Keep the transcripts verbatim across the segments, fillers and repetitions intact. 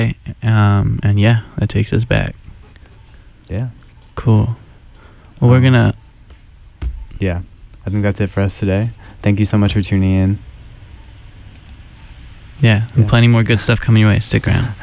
Um, and yeah, that takes us back. Yeah. Cool. Well, um, we're gonna. Yeah, I think that's it for us today. Thank you so much for tuning in. Yeah, and Yeah. plenty more good stuff coming your way. Stick around.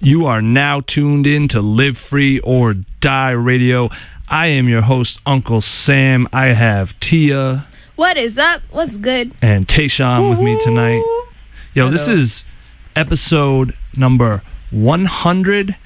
You are now tuned in to Live Free or Die Radio. I am your host, Uncle Sam. I have Tia. What is up? What's good? And Tayshawn with me tonight. Yo, this is episode number one hundred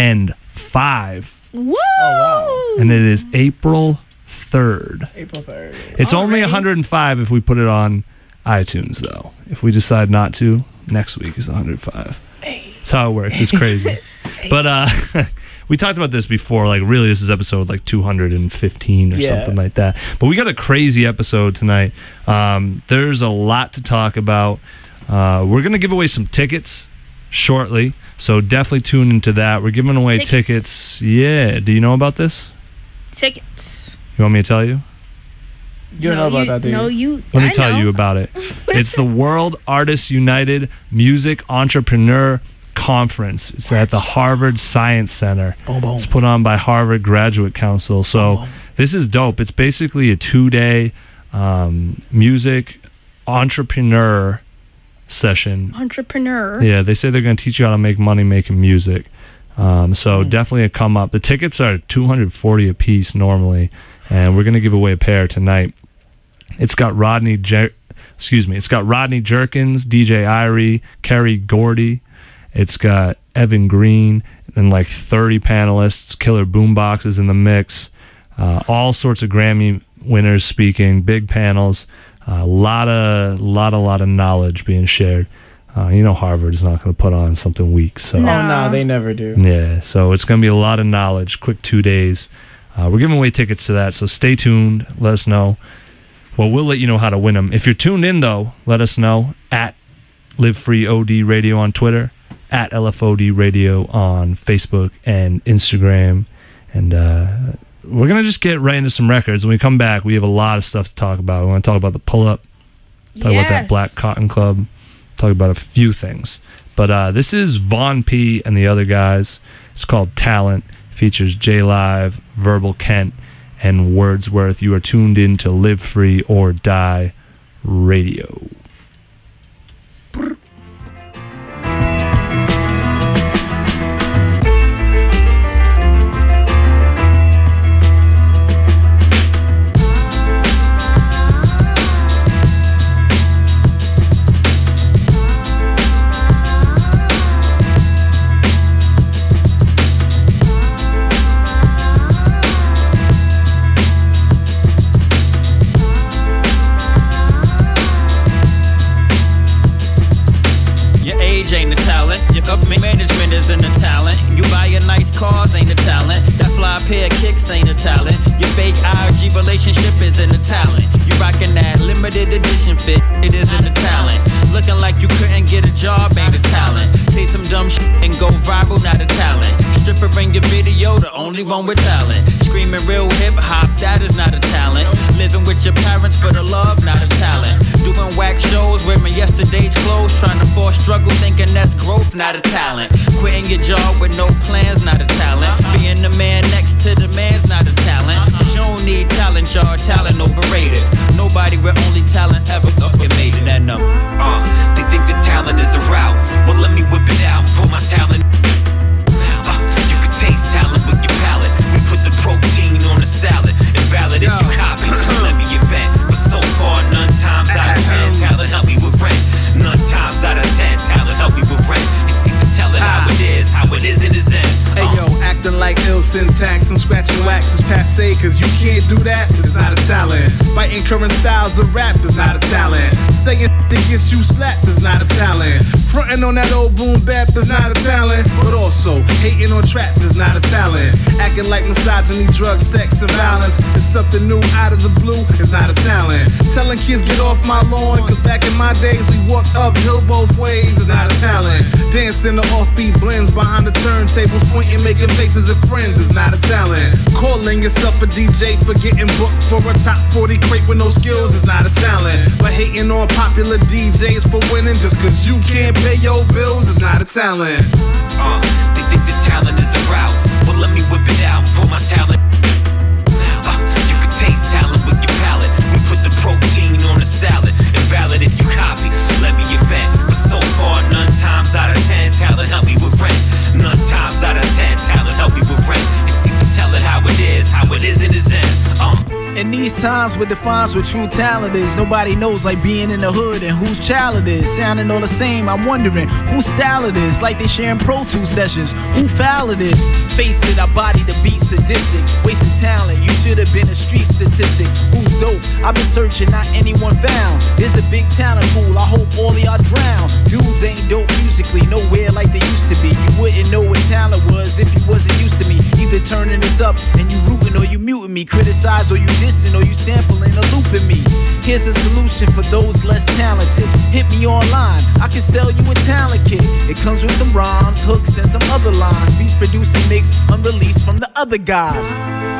five. Woo! Oh, And it is April third. April third. It's only Alrighty. one hundred five if we put it on iTunes, though. If we decide not to, next week is one hundred five. That's how it works. It's crazy. But uh, we talked about this before. Like, really, this is episode like two hundred fifteen or Yeah. something like that. But we got a crazy episode tonight. Um, there's a lot to talk about. Uh, we're going to give away some tickets shortly. So definitely tune into that. We're giving away Tickets. tickets. Yeah. Do you know about this? Tickets. You want me to tell you? You don't no, know about you, that, do you? No, you. Let me I tell know. you about it. It's the World Artists United Music Entrepreneur Conference. It's at the Harvard Science Center. Boom, boom. It's put on by Harvard Graduate Council. So Boom, boom. this is dope. It's basically a two-day um, music entrepreneur session. Entrepreneur. Yeah, they say they're going to teach you how to make money making music. Um, so Mm. definitely a come up. The tickets are two hundred forty a piece normally, and we're going to give away a pair tonight. It's got Rodney, Jer- excuse me. It's got Rodney Jerkins, D J Irie, Kerry Gordy. It's got Evan Green and like thirty panelists. Killer Boombox is in the mix. Uh, all sorts of Grammy winners speaking. Big panels. A lot of, lot, a lot of knowledge being shared. Uh, you know, Harvard's not going to put on something weak. So No. Oh, no, they never do. yeah, so it's going to be a lot of knowledge. Quick two days. Uh, we're giving away tickets to that, so stay tuned. Let us know. Well, we'll let you know how to win them. If you're tuned in, though, let us know at Live Free O D Radio on Twitter, at L F O D Radio on Facebook and Instagram. And uh, we're going to just get right into some records. When we come back, we have a lot of stuff to talk about. We want to talk about the pull-up, talk about that Yes. Black Cotton Club, talk about a few things. But uh, this is Von P and the other guys. It's called Talent. Features J Live, Verbal Kent, and Wordsworth. You are tuned in to Live Free or Die Radio. Your age ain't a talent. Your government management isn't a talent. You buying nice cars ain't a talent. That fly pair of kicks ain't a talent. Your fake I G relationship isn't a talent. You rockin' that limited edition fit, it isn't a talent. Looking like you couldn't get a job ain't a talent. Say some dumb shit and go viral, not a talent. Stripper in your video, the only one with talent. Screaming real hip hop, that is not a talent. Living with your parents for the love, not a talent. Doing wax shows, wearing yesterday's clothes, trying to force struggle, thinking that's growth, not a talent. Quitting your job with no plans, not a talent. Being the man next to the man's not a talent. If you don't need talent, y'all talent overrated. Nobody with only talent ever fucking made it. That number. Uh, they think the talent is the route. Well, let me whip it out and pull my talent. Uh, you can taste talent with your palate. We put the protein on the salad. Invalid if you copy. Let me invent. But so far, none times out of ten, talent help me with rent. None times out of ten, talent help me with rent. You see, we tell it how it is. How it isn't is then. Hey yo, acting like ill syntax and scratching wax is passe, cause you can't do that, it's not a talent. Biting current styles of rap is not a talent. Saying that gets you slapped is not a talent. Frontin' on that old boom bap is not a talent. But also, hating on trap is not a talent. Acting like misogyny, drugs, sex, and violence is something new out of the blue is not a talent. Telling kids get off my lawn, cause back in my days we walked uphill both ways is not a talent. Dancing the offbeat blends behind the turntables, pointing, making faces at friends is not a talent. Calling yourself a D J for getting booked for a top forty crate with no skills is not a talent. But hating on popular D Js for winning just cause you can't pay your bills is not a talent. Uh, they think the talent is the route. Well, let me whip it out and pull my talent. Uh, you can taste talent with your palate. We put the protein on the salad. Invalid if you copy. Let me invent. But so far, none times out of ten, talent help me with rent. None in these times what defines what true talent is. Nobody knows like being in the hood and whose child it is. Sounding all the same, I'm wondering whose style it is. Like they sharing Pro Tools sessions, who foul it is. Face it, I body the beat sadistic. Wasting talent, you should have been a street statistic. Who's dope? I've been searching, not anyone found. There's a big talent pool, I hope all of y'all drown. Dudes ain't dope musically, nowhere like they used to be. You wouldn't know what talent was if you wasn't used to me. Either turning this up and you rooting or you muting me. Criticize or you dissing or you sampling or looping me. Here's a solution for those less talented. Hit me online, I can sell you a talent kit. It comes with some rhymes, hooks, and some other lines. Beats produced and mixed, unreleased from the other guys.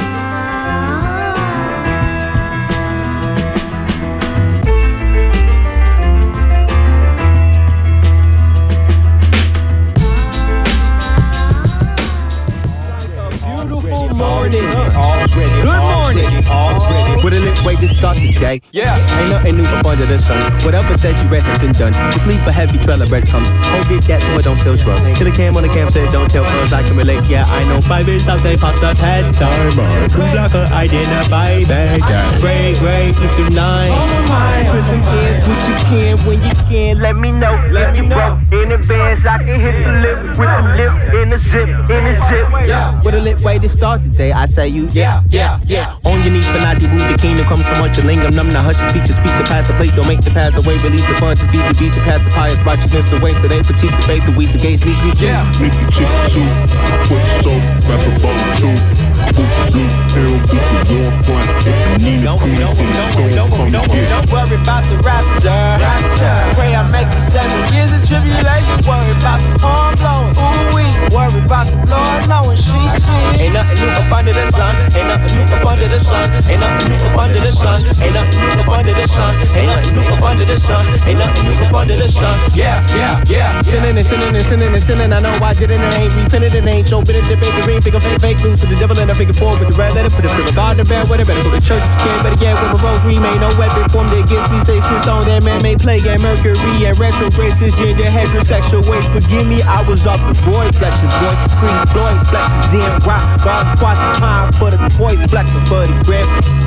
Morning. Already. Good morning. Already. With a lit way to start the day. Yeah. Ain't nothing new up under the sun. Whatever said you read has been done. Just leave a heavy trail of breadcrumbs. Hold it that so it don't sell truck. Till the cam on the cam said don't tell cause I can relate. Yeah, I know five minutes out they past the pad timer. Two blocker identify that guy. Great, great, look through nine. Put some hands, what you can when you can. Let me know. Let me know. In advance, I can hit the lift with the lift in the zip, in the zip. Yeah. With a lit way to start the day, I say you, yeah, yeah, yeah. On your knees for not the root, the kingdom comes so much, a lingam, numb, the hush, speech, to speech, to pass the plate, don't make the pass away, release the funds, to feed the beast, to pass the pious righteousness away, so they for cheap, the faith, the weed, the gates, need you, yeah. Make the chicken soup, put soap, that's a bubble too. Boop, boop, hell, boop, the warm front. If you need a queen, then the storm come to get. Don't worry about the rapture, rapture. Pray I make you seven years of tribulation. Worry about the palm blowing, ooh wee. Worry about the Lord knowing she sees. Ain't nothing new up under the sun. Ain't nothing new up under the sun. Ain't nothing new up under the sun. Ain't nothing new up under the sun. Ain't nothing new up under the sun. Ain't nothing new up under the sun. Yeah, yeah, yeah. Sinning and sinning and sinning and sinning. I know I did it and ain't repented and ain't so bitter debate the ring. Figure fake fake news for the devil and I figure forward with the red letter. Put it for the garden bear with it. Better go to church again. Better get with a rose remain. No weapon formed against me. Stay shit on that man made play game. Mercury and retrograde cisgender heterosexual ways. Forgive me, I was off the boy flexion boy. Green Floyd flexes in rock. God quash time for the boy flexing for the grip.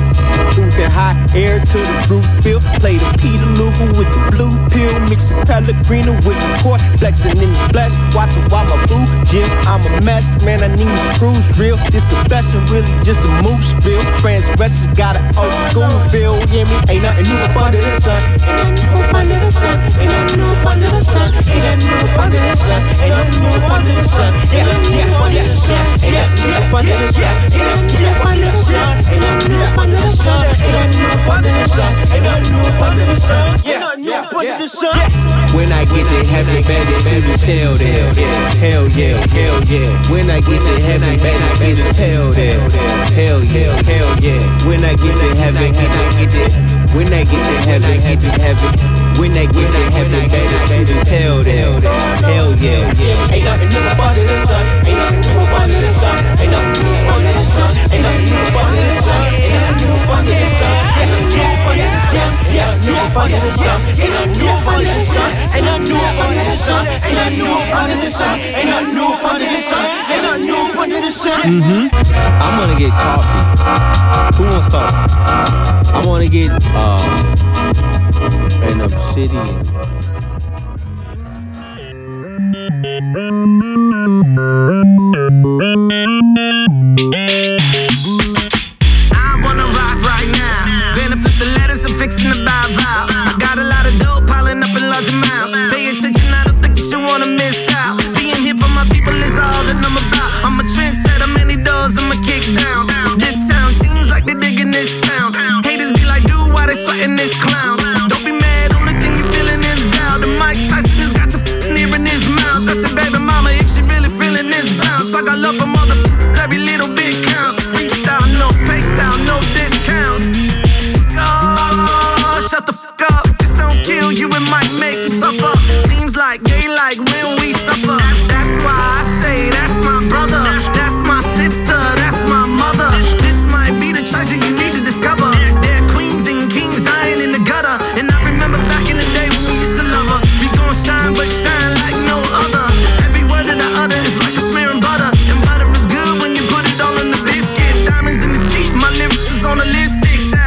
Moving high air to the root field. Play the Peter Luger with the blue pill. Mix the Pellegrino with the court. Flexing in the flesh. Watching while my boo Jim. I'm a mess, man. I need screws drill. This the fashion, really just a moose spill. Transgression got an old school feel. Hear me? Ain't nothing new up under the sun. Ain't nothing new up under the sun. Ain't nothing new up under the sun. Ain't nothing new up under the sun. Ain't nothing new up under the sun. Ain't nothing new up under the sun. Ain't nothing new up under the sun. Ain't nothing new up under the sun. Ain't nothing new up under the sun. Ain't nothing new up under the sun. Ain't nothing new up under the sun. Yeah, yeah, yeah. When I get to heaven, baby, baby, hell there. Hell yeah, hell yeah. When I get to heaven, baby, baby, hell there. Hell yeah, hell yeah. When I get to heaven, when I get to, when I get to heaven, get to heaven. When I get to heaven, baby, baby, hell there. Hell yeah, yeah. Ain't nothing new up under the sun. Ain't nothing new up under the sun. Ain't nothing new up under the sun. Ain't nothing new up under the sun. Ain't nothing new up under the sun. Ain't nothing new up under the sun. Yeah, new up under the sun. Ain't nothing new up under the sun. Ain't nothing new up under the sun. Ain't nothing new up under the sun. Ain't nothing new up under the sun. Ain't nothing new up under the sun. Mhm. I'm gonna get coffee. Who wants coffee? I wanna get um an obsidian. I wanna rock right now. Then I flip the letters, I'm fixing the vibe out. I got a lot of dope piling up in large amounts. Pay attention, I don't think that you wanna miss out. Being here for my people is all that I'm about. I'm a trendsetter, many doors I'ma kick down. This town seems like they're digging this sound. Haters be like, dude, why they sweating this clown? Don't be mad, only thing you feeling is doubt. The Mike Tyson has got you near in his mouth. I said, baby mama, if she really feeling this bounce, I got love for mother, every little bit counts. Freestyle, no pay style, no discounts. Oh, shut the fuck up. If this don't kill you, it might make you tougher. Seems like they like when we suffer. That's why I say that's my brother, that's my sister, that's my mother. This might be the treasure you need to discover. There are queens and kings dying in the gutter, and I remember back in the day when we used to love her. We gon' shine, but shine like no other. Every word that I utter is like a smear and butter, and butter is good when you put it all on the biscuit. Diamonds in the teeth, my lyrics is on the lipstick.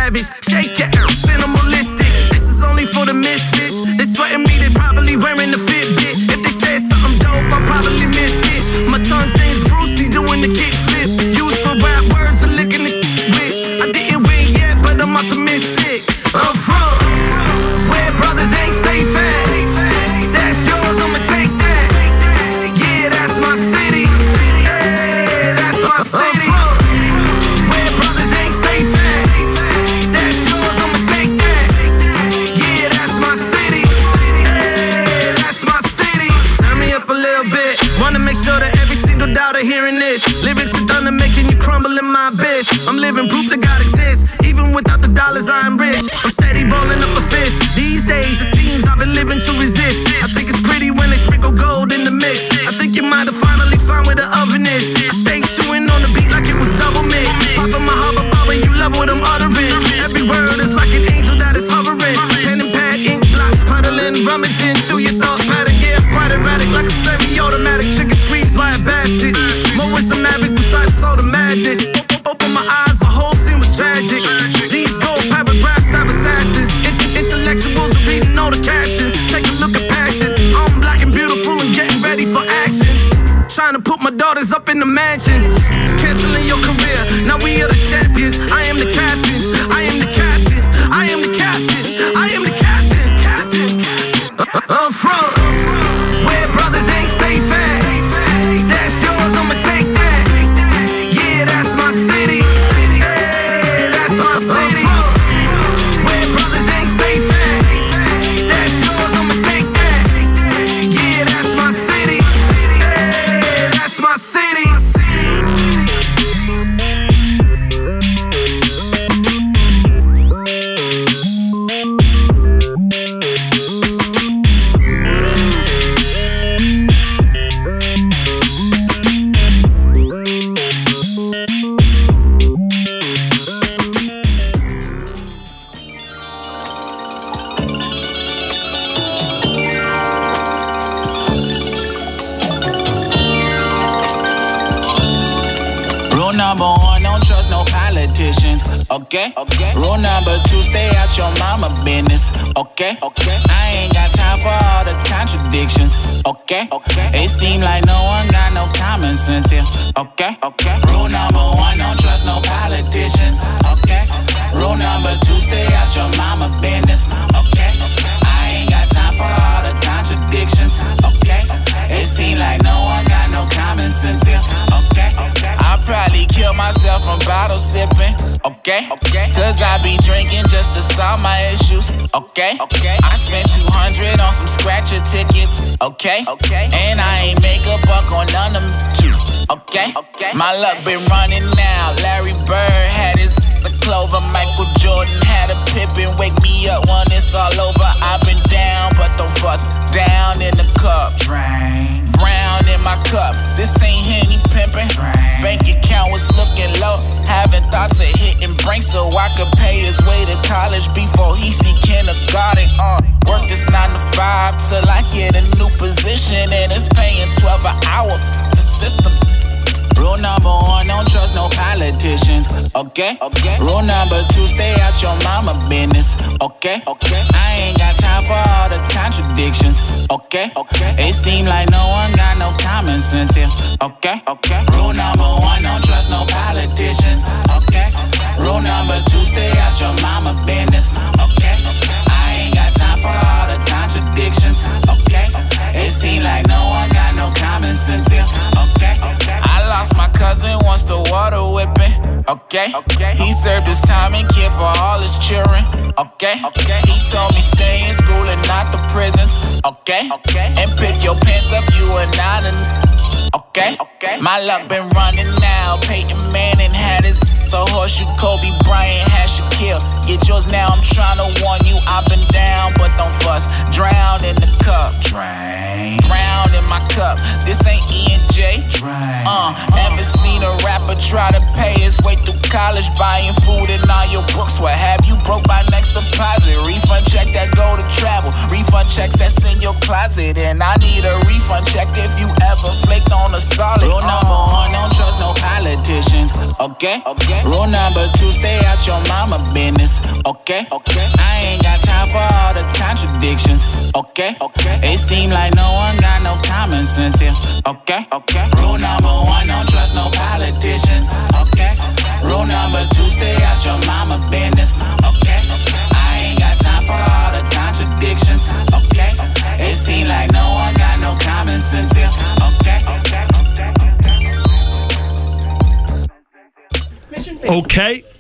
make sure that every single doubter hearing this. Lyrics are done and making you crumble in my bitch. I'm living proof that God exists. Even without the dollars, I'm rich. I'm steady balling up a fist. These days, it seems I've been living to resist. I think it's pretty when they sprinkle gold in the mix. I think you might have finally found where the oven is. I stay chewing on the beat like it was double mint. Popping my hubba bubba, you love what I'm uttering. Every word is like an angel that is hovering. Pen and pad, ink blocks, puddling, rummaging through your thought pattern. Yeah, I'm quite erratic like a semi-automatic chicken squeezed by a bastard. Mo is a maverick besides all the madness. Open my eyes, the whole scene was tragic. These gold paragraphs stab assassins. Intellectuals are reading all the captions. Take a look at passion. I'm black and beautiful and getting ready for action. Trying to put my daughters up in the mansion. Canceling your career, now we are the champions. I am the captain, I am the captain, I am the captain, I am the captain, captain, captain. I'm from where brothers ain't safe at. That's yours, I'ma take that. Yeah, that's my city. Hey, that's my city. Where brothers ain't safe at. That's yours, I'ma take that. Yeah, that's my city. Hey, that's my city. Number one, don't trust no politicians, okay? Okay. Rule number two, stay out your mama business, okay? Okay. I ain't got time for all the contradictions, okay? Okay. It seem like no one got no common sense here, okay? Okay. Rule number one, don't trust no politicians, okay? Rule number two, stay out your mama business, okay? I ain't got time for all the contradictions, okay? It seem like no one got no common sense here, okay? I'll probably kill myself from bottle sipping, okay? Okay. Cause I be drinking just to solve my issues, okay? Okay. I spent two hundred on some scratcher tickets, okay? Okay. And I ain't make a buck on none of them, okay? Okay. My luck been running now. Larry Bird had his the clover. Michael Jordan had a Pippen. Wake me up when it's all over. I've been down, but don't fuss. Down in the cup. Drain. Brown in my cup. This ain't Henny pimpin'. Drain. Bank account was looking low. Having thoughts of hitting brink so I could pay his way to college before he see kindergarten. Uh, work this nine to five till I get a new position and it's paying twelve an hour. The system. Rule number one, don't trust no politicians, okay? Okay. Rule number two, stay out your mama business, okay? Okay. I ain't got time for all the contradictions, okay? Okay. It seem like no one got no common sense here, okay? Okay. Rule number one, don't trust no politicians, okay? Rule number two, stay out your mama business, okay? I ain't got time for all the contradictions, okay? It seem like no one got no common sense here, okay? I lost my cousin once the water whipping, okay? Okay. He served his time and cared for all his children, okay? Okay. He told me stay in school and not the prisons, okay? Okay. And pick your pants up, you are not an, okay? Okay. My luck been running now. Peyton Manning had his the horseshoe. Kobe Bryant had Shaquille. Get yours now. I'm trying to warn you. I've been down, but don't fuss. Drown in the cup. Drain. Drown in my cup. This ain't E and J. Drain. Uh, ever seen a rapper try to pay his way through college, buying food and all your books? What have you broke by next deposit? Refund check that go to travel. Refund checks that's in your closet, and I need a refund check if you ever flaked on a solid. Rule number one, don't trust no politicians, okay? Okay. Rule number two, stay out your mama business, okay? Okay. I ain't got time for all the contradictions, okay? Okay. It seem like no one got no common sense here, okay? Okay. Rule number one, don't trust no politicians, okay? Rule number two, stay out your mama business, okay? I ain't got time for all the contradictions, okay? It seem like no one got no common sense here, okay? Okay.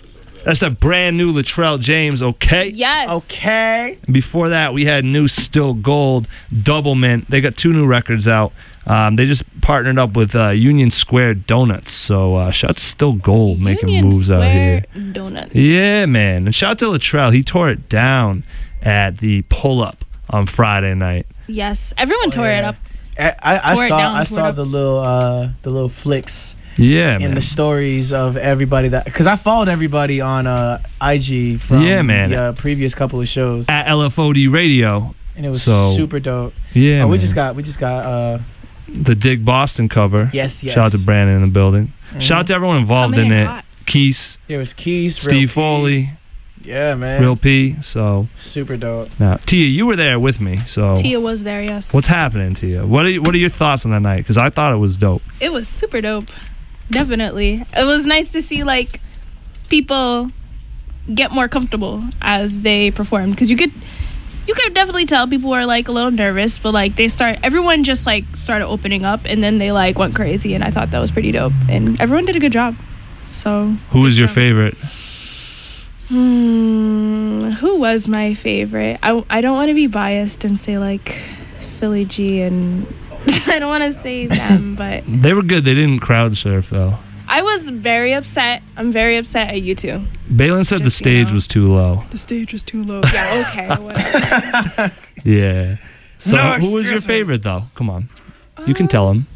That's a brand new Latrell James, okay? Yes. Okay. Before that, we had new Still Gold, Double Mint. They got two new records out. Um, they just partnered up with uh, Union Square Donuts. So uh, shout out to Still Gold making Union moves out here. Square Donuts. Yeah, man. And shout out to Latrell. He tore it down at the pull-up on Friday night. Yes. Everyone tore it up. I, I, Tore I it saw down, I tore saw it up. the little uh the little flicks Yeah, in man. the stories of everybody that because I followed everybody on uh I G from Yeah, man. the uh, previous couple of shows At L F O D Radio. and it was So, super dope. Yeah, Oh, we man. just got we just got uh the Dig Boston cover. Yes, yes. Shout out to Brandon in the building. Mhm. Shout out to everyone involved Coming in in it. hot. Keys, there was Keys, Steve Real P. Foley, Yeah, man. Real P. So Super dope. now, Tia, you were there with me. So Tia was there, yes. what's happening, Tia? What are you, what are your thoughts on that night? Because I thought it was dope. It was super dope. Definitely. It was nice to see like people get more comfortable as they performed because you could you could definitely tell people were like a little nervous, but like they start everyone just like started opening up and then they like went crazy and I thought that was pretty dope and everyone did a good job. So Who was your favorite? Hmm, who was my favorite? I, I don't want to be biased and say like Philly G and I don't want to say them, but They were good. They didn't crowd surf though. I was very upset. I'm very upset at you two. Balin said the Just, you stage know. was too low. The stage was too low. Yeah, okay, whatever. Yeah. So No who was your excuses. favorite though? Come on, you can tell him.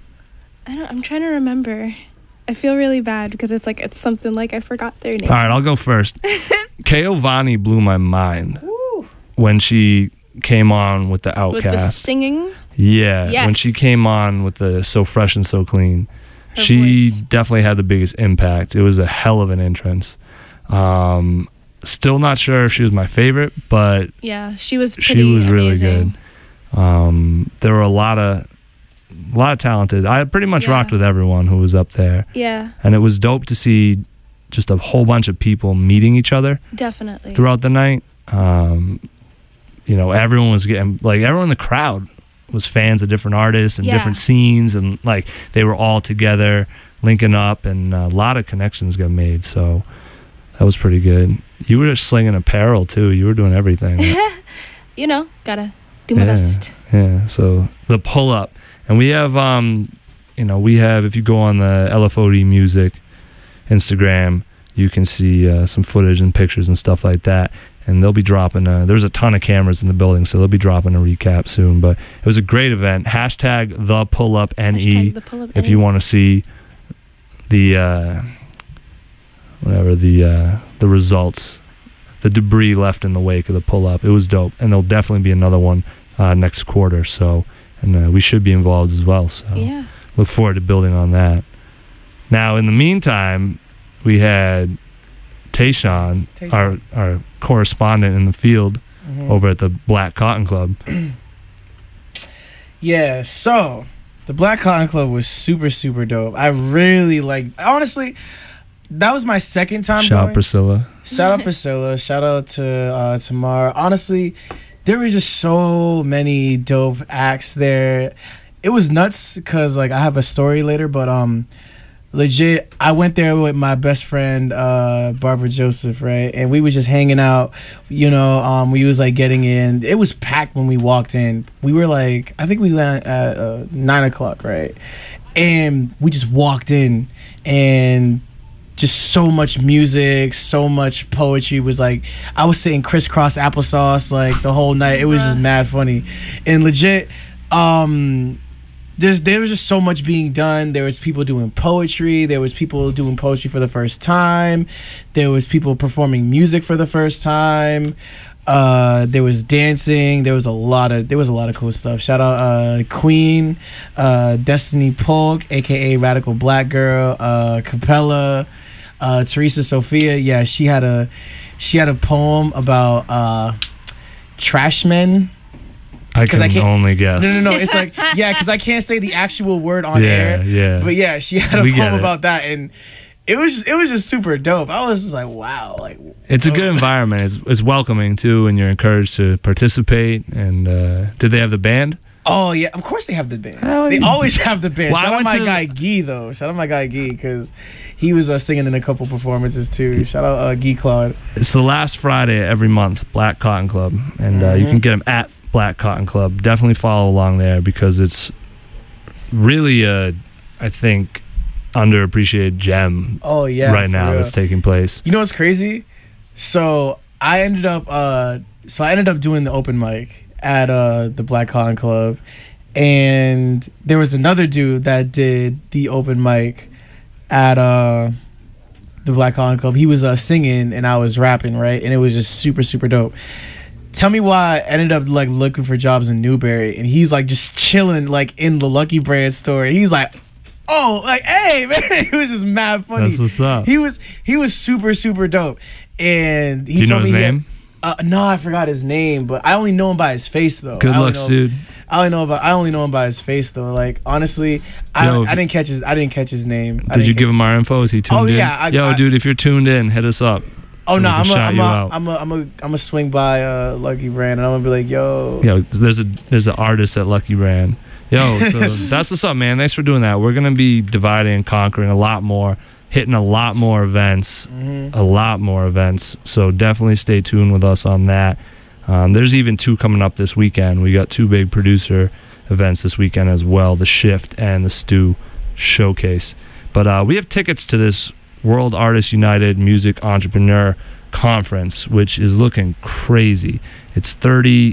I don't, I'm trying to remember. I feel really bad because it's like it's something like I forgot their name. All right, I'll go first. Keovani blew my mind when she came on with the With the Outcast. singing. Yeah, when Yes. she came on with the So Fresh and So Clean, Her she voice. definitely had the biggest impact. It was a hell of an entrance. Um, still not sure if she was my favorite, but Yeah, she was pretty she was really amazing. good. Um, there were a lot of, a lot of talented. I pretty much Yeah. rocked with everyone who was up there, Yeah, and it was dope to see just a whole bunch of people meeting each other definitely. throughout the night. Um, you know, everyone was getting like everyone in the crowd was fans of different artists and Yeah. different scenes, and like they were all together linking up, and a lot of connections got made. So that was pretty good. You were slinging apparel too. You were doing everything. You know, gotta do my yeah, best. yeah. So the pull up, and we have um, you know, we have if you go on the L F O D Music Instagram, you can see uh, some footage and pictures and stuff like that. And they'll be dropping, uh, there's a ton of cameras in the building, so they'll be dropping a recap soon. But it was a great event. Hashtag the pull up N E Hashtag the pull up if N E. you want to see the, uh, whatever, the, uh, the results, the debris left in the wake of the pull up. It was dope. And there'll definitely be another one uh, next quarter. So, and uh, we should be involved as well. So Yeah. look forward to building on that. Now, in the meantime, we had Tayshawn, Tayshawn. our our correspondent in the field Mhm. over at the Black Cotton Club. Yeah, so the Black Cotton Club was super, super dope. I really like. Honestly, that was my second time Shout out going. Priscilla. Shout out Priscilla. Shout out to uh, Tamar. Honestly, there were just so many dope acts there. It was nuts because like I have a story later, but um, legit, I went there with my best friend uh, Barbara Joseph, right, and we was just hanging out. You know, um, we was like getting in. It was packed when we walked in. We were like, I think we went at uh, nine o'clock, right, and we just walked in and. Just so much music, so much poetry. It was like I was sitting crisscross applesauce like the whole night. It was just mad funny, and legit. Um, there's there was just so much being done. There was people doing poetry. There was people doing poetry for the first time. There was people performing music for the first time. Uh, there was dancing. There was a lot of there was a lot of cool stuff. Shout out uh, Queen, uh, Destiny Polk, aka Radical Black Girl, uh, Capella. Uh, Teresa Sophia, yeah, she had a she had a poem about uh, trash men. I can I can't- only guess. No, no, no. It's like yeah, because I can't say the actual word on Yeah, air. yeah. But yeah, she had a We get poem it. about that, and it was it was just super dope. I was just like, wow, like It's a oh. good environment. It's, it's welcoming too, and you're encouraged to participate. And uh, did they have the band? Oh yeah, of course they have the band. Hell They yeah. always have the band. Well, I Shout out went my to- guy Guy though. Shout out my guy Guy because he was uh, singing in a couple performances too. Shout out uh, Guy Claude. It's the last Friday every month, Black Cotton Club, and uh, you Mhm. can get them at Black Cotton Club. Definitely follow along there because it's really a, I think, underappreciated gem. Oh yeah, right for now real. that's taking place. You know what's crazy? So I ended up uh so I ended up doing the open mic at uh the Black Cotton Club, and there was another dude that did the open mic at uh the Black Cotton Club. He was uh singing and I was rapping, right? And it was just super super dope. Tell me why I ended up like looking for jobs in Newberry, and he's like just chilling like in the Lucky Brand store. He's like, oh, like, hey, man, it was just mad funny. That's what's up. He was he was super super dope, and he Do you know told his me he had- name? uh, no, I forgot his name, but I only know him by his face though. Good I only looks, know- dude. I only know about I only know him by his face though. Like honestly, I Yo, if- I didn't catch his I didn't catch his name. I Did didn't you catch give his- him our info? Is he tuned Oh, in? yeah, I- Yo, I- dude, if you're tuned in, hit us up. Oh so no, we can I'm a, shout I'm you a, out. I'm a, I'm a, I'm a swing by uh, Lucky Brand, and I'm gonna be like, yo. Yo, there's a there's an artist at Lucky Brand. Yo, so that's what's up, man. Thanks for doing that. We're gonna be dividing and conquering a lot more, hitting a lot more events, Mhm. a lot more events. So definitely stay tuned with us on that. Um, there's even two coming up this weekend. We got two big producer events this weekend as well: the Shift and the Stew Showcase. But uh, we have tickets to this World Artists United Music Entrepreneur Conference, which is looking crazy. It's thirty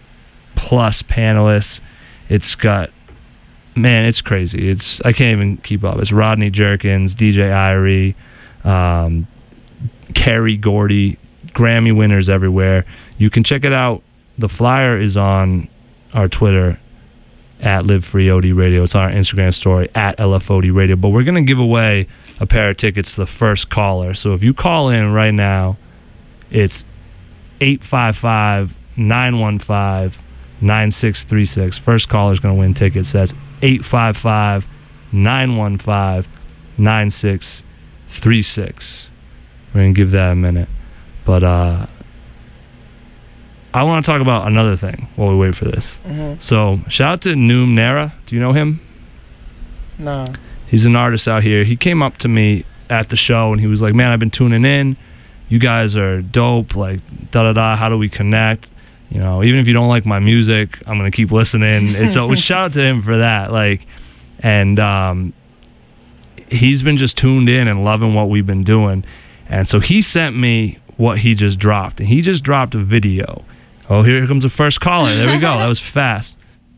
plus panelists. It's got, man, it's crazy. It's I can't even keep up. It's Rodney Jerkins, D J Irie, um, Carrie Gordy, Grammy winners everywhere. You can check it out. The flyer is on our Twitter at Live Free O D Radio. It's on our Instagram story at L F O D Radio. But we're gonna give away a pair of tickets to the first caller. So if you call in right now, it's eight five five, nine one five, nine six three six. First caller is going to win tickets. That's eight five five, nine one five, nine six three six. We're going to give that a minute. But uh, I want to talk about another thing while we wait for this. Mhm. So shout out to Noom Nera. Do you know him? Nah. He's an artist out here. He came up to me at the show and he was like, man, I've been tuning in. You guys are dope. Like, da da da. How do we connect? You know, even if you don't like my music, I'm going to keep listening. And so shout out to him for that. Like, and um, he's been just tuned in and loving what we've been doing. And so he sent me what he just dropped. And he just dropped a video. Oh, here comes the first caller. There we go. That was fast.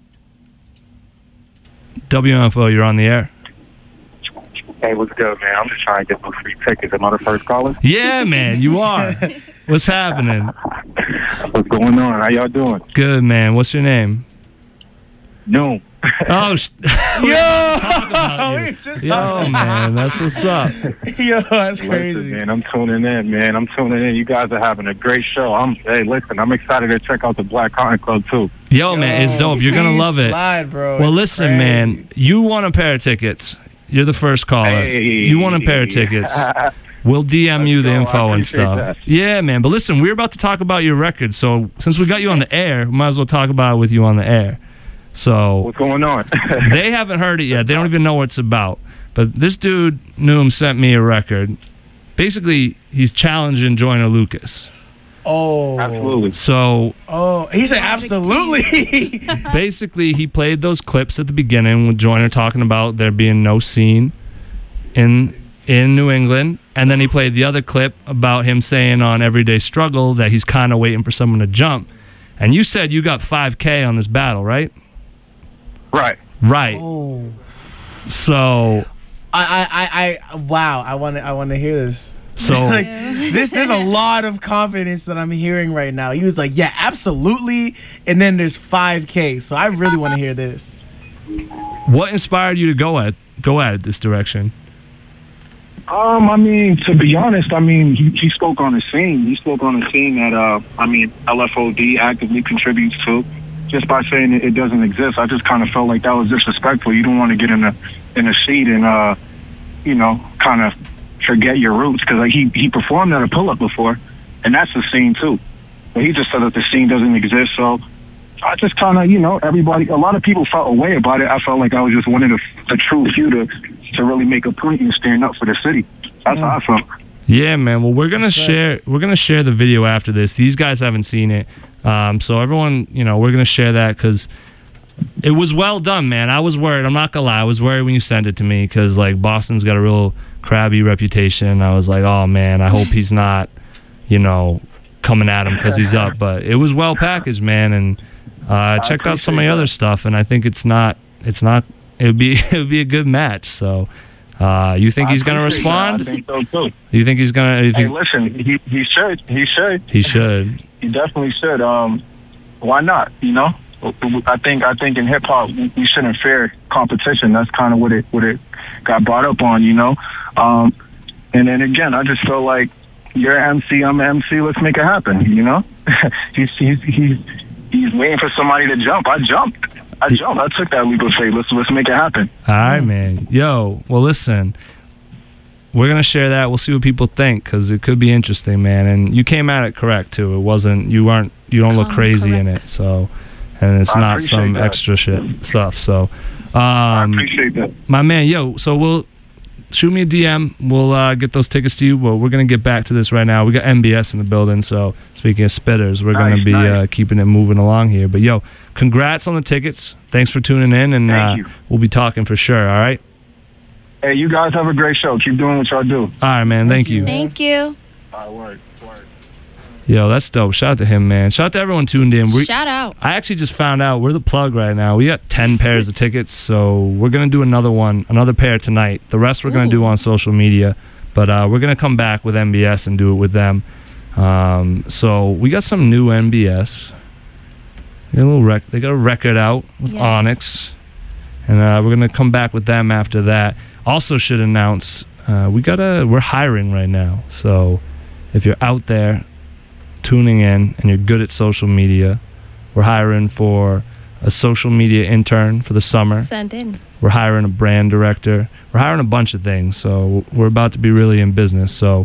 W M F O, you're on the air. Hey, what's good, man? I'm just trying to get those free tickets. Am I the first caller? Yeah, man, you are. What's happening? What's going on? How y'all doing? Good, man. What's your name? No. Oh, sh- Yo, we just yo, talking- man, that's what's up. Yo, that's Listen, crazy. man, I'm tuning in, man. I'm tuning in. You guys are having a great show. I'm hey, listen, I'm excited to check out the Black Cotton Club too. Yo, man, it's dope. You're gonna please love it. slide, bro. Well, It's listen, crazy. man, you won a pair of tickets. You're the first caller. Hey. You won a pair of tickets. We'll D M you the go. I info and appreciate stuff. that. Yeah, man. But listen, we're about to talk about your record. So since we got you on the air, we might as well talk about it with you on the air. So What's going on? they haven't heard it yet. They don't even know what it's about. But this dude, Noom, sent me a record. Basically, he's challenging Joyner Lucas. Oh, Absolutely. So oh, he said absolutely. basically, he played those clips at the beginning with Joyner talking about there being no scene in in New England, and then he played the other clip about him saying on Everyday Struggle that he's kind of waiting for someone to jump. And you said you got five K on this battle, right? Right. Right. Oh. So I, I, I, wow. I want to, I want to hear this. So like this, there's a lot of confidence that I'm hearing right now. He was like, yeah, absolutely. And then there's five K. So I really want to hear this. what inspired you to go at go at it this direction? Um, I mean, to be honest, I mean, he, he spoke on a scene. He spoke on a scene that, uh, I mean, L F O D actively contributes to. Just by saying it, it doesn't exist, I just kind of felt like that was disrespectful. You don't want to get in a in a seat and, uh, you know, kind of forget your roots. Because like, he, he performed at a pull-up before, and that's the scene, too. But he just said that the scene doesn't exist, so I just kind of, you know, everybody, a lot of people felt a way about it. I felt like I was just one of the, the true few to, to really make a point and stand up for the city. That's how I felt. Yeah, man. Well, we're gonna share. We're gonna share the video after this. These guys haven't seen it, um, so everyone, you know, we're gonna share that because it was well done, man. I was worried. I'm not gonna lie. I was worried when you sent it to me because like Boston's got a real crabby reputation. I was like, oh man, I hope he's not, you know, coming at him because he's up. But it was well packaged, man. And uh, I checked out some of the other stuff, and I think it's not. It's not. It would be. It would be a good match. So. Uh, you think he's going to respond? I think so too. You think he's going to? Hey, listen, he he should. He should. He should. He definitely should. Um, why not? You know, I think I think in hip hop we shouldn't fear competition. That's kind of what it what it got brought up on. You know, um, and then again, I just feel like you're an M C, I'm an M C. Let's make it happen. You know, he's he's he's he's waiting for somebody to jump. I jumped. I jumped. I took that leap of faith. Let's let's make it happen. All right, man. Yo, well, listen, we're gonna share that. We'll see what people think because it could be interesting, man. And you came at it correct too. It wasn't. You weren't. You don't look crazy correct. in it. So, and it's I not some that. extra shit stuff. So, um, I appreciate that, my man. Yo, so we'll shoot me a D M. We'll uh, get those tickets to you. Well, we're gonna get back to this right now. We got M B S in the building. So speaking of spitters, we're nice, gonna be nice. uh, keeping it moving along here. But yo, congrats on the tickets. Thanks for tuning in, and uh, we'll be talking for sure. All right. Hey, you guys have a great show. Keep doing what y'all do. All right, man. Thank, you. Thank you. All right, word, word. Yo, that's dope. Shout out to him, man. Shout out to everyone tuned in. We, Shout out. I actually just found out we're the plug right now. We got ten pairs of tickets, so we're gonna do another one, another pair tonight. The rest we're gonna do on social media, but uh, we're gonna come back with M B S and do it with them. Um, so we got some new M B S. They got a little rec- they got a record out with Yes. Onyx, and uh, we're gonna come back with them after that. Also, should announce uh, we got a we're hiring right now. So if you're out there tuning in and you're good at social media, we're hiring for a social media intern for the summer. Send in. We're hiring a brand director. We're hiring a bunch of things. So we're about to be really in business. So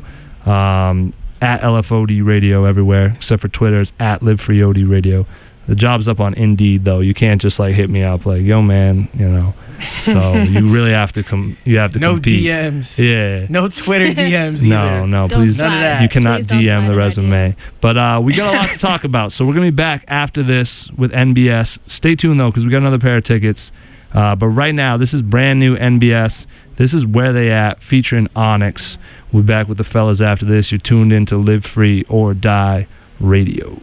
um, at L F O D Radio everywhere, except for Twitter, it's at Live Free O D Radio. The job's up on Indeed though. You can't just like hit me up like, yo man, you know. So you really have to come. You have to No compete. D Ms. Yeah. No Twitter D Ms either. No, no, Don't please. None of that. You cannot Please don't D M slide the an resume. But uh, we got a lot to talk about. So we're gonna be back after this with N B S. Stay tuned though, because we got another pair of tickets. Uh, but right now, this is brand new N B S. This is Where They At featuring Onyx. We'll be back with the fellas after this. You're tuned in to Live Free or Die Radio.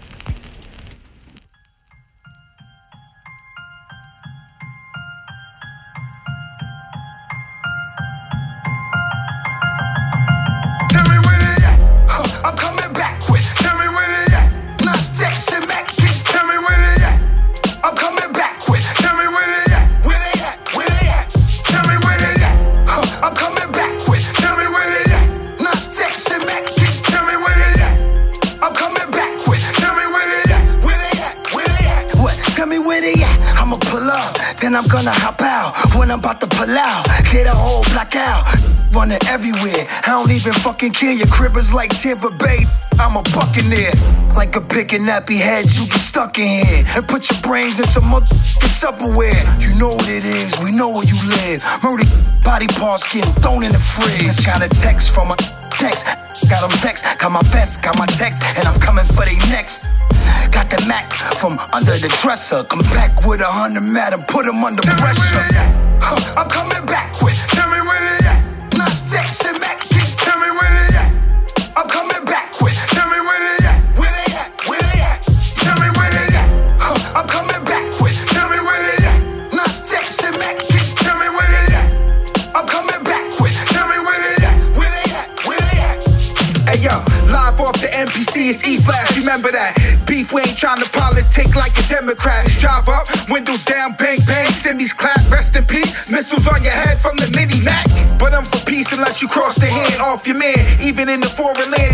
I'm coming back with. Tell me where they at. Nas X and Mac Kiss. Tell me where they at. I'm coming back with. Tell me where they at. Where they at? Where they at? Tell me where they at. Huh, I'm coming back with. Tell me where they at. Nas X and Mac Kiss. Tell me where they at. I'm coming back with. Tell me where they at. Where they at? Where they at? What? Tell me where they at. I'ma pull up, then I'm gonna hop out. When I'm about to pull out, get a whole block out. Running everywhere, I don't even fucking care. Your crib is like Tampa Bay, I'm a buck in there. Like a big and nappy head, you get stuck in here. And put your brains in some motherfucking Tupperware. You know what it is, we know where you live. Murder body parts getting thrown in the fridge. Just got a text from a text, got them vexed. Got my vest, got my text, and I'm coming for they next. Got the Mac from under the dresser. Come back with a hundred mad and put them under pressure. Huh, I'm coming back with. Tell me where they at. Nas X and Mac Kiss. Tell me where they at. I'm coming back with. Tell me where they at. Where they at? Where they at? Tell me where they at. Huh, I'm coming back with. Tell me where they at. Nas X and Mac Kiss. Tell me where they at. I'm coming back with. Tell me where they at. Where they at? Where they at? Hey yo, live off the N P C is E-Flash. Remember that. Beef, we ain't trying to politic like a Democrat. Drive up, windows down, bang, bang, Simmy's clap, rest in peace. Missiles on your head from the mini Mac. But I'm for peace unless you cross the hand off your man. Even in the foreign land, the guns will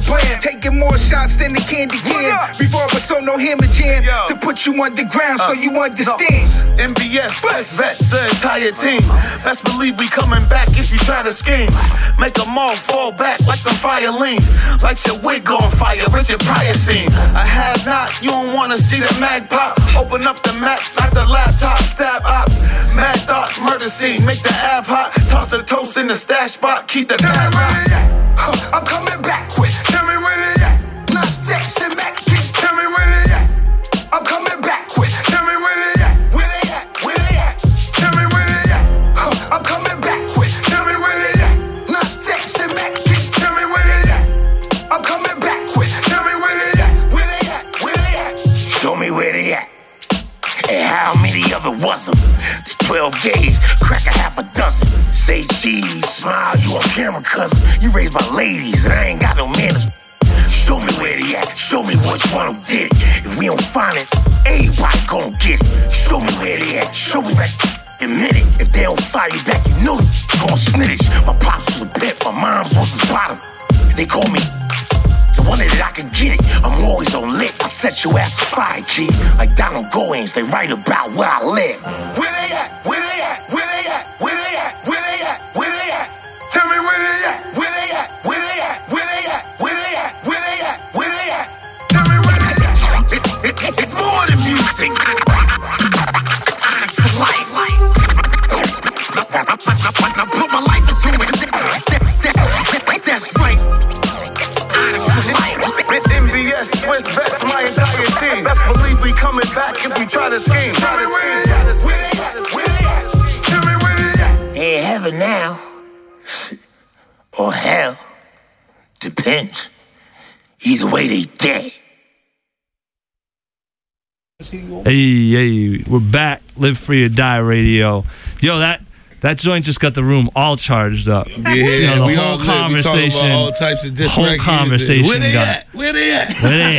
plan. Taking more shots than the candy can. Before I was on no hammer jam. To put you underground so you understand. M B S, best vets, the entire team. Best believe we coming back if you try to scheme. Make them all fall back like some violin. Light your wig on fire, Richard Pryor scene. I have not, you don't wanna see the mag pop. Open up the Mac, not the laptop. Stab ops, mad thoughts, murder scene. Make the av hot, toss the toast in the stash spot. Keep the bad rock. I'm coming back with. Tell me where they at. Nas X and Mac Kiss. Tell me where they at. I'm coming back with. Tell me where they at. Where they at? Where they at? Tell me where they at. I'm coming back with. Tell me where they at. Nas X and Mac Kiss. Tell me where they at. I'm coming back with. Tell me where they at. Where they at? Where they at? Show me where they at. And how many of it was them? It's twelve gauge, crack a half a dozen. Say cheese, smile, you on camera, cousin. You raised by ladies, and I ain't got no manners. Show me where they at, show me which one who did it. If we don't find it, everybody gon' get it. Show me where they at, show me back in a minute. If they don't fire you back, you know they gon' snitch. My pops was a pimp, my mom's was his bottom. They call me the one that I can get it. I'm always on lit, I set your ass fire, kid. Like Donald Goins, they write about where I live. Where they at? Where they at? Where they at? Where they at? Where they at? Where they at? Tell me where they at? Where they at? Where they at? Where they at? Where they at? Where they at? Where they at? Tell me where they at. It, it, it, it's more than music. Honest for life. Now put my life into it. That's right. Honest for life. M B S, Swiss vets, my entire team. Best believe we coming back if we try to scheme. Try to scheme. Where they at? Where they at? Tell me where they at. They in heaven now. Or hell. Depends. Either way, they dead. Hey, hey, we're back. Live Free or Die Radio. Yo, that that joint just got the room all charged up. Yeah, you know, the we whole all lit. We conversation. talking about all types of diss whole records. conversation Where they got. at? Where they at? Where they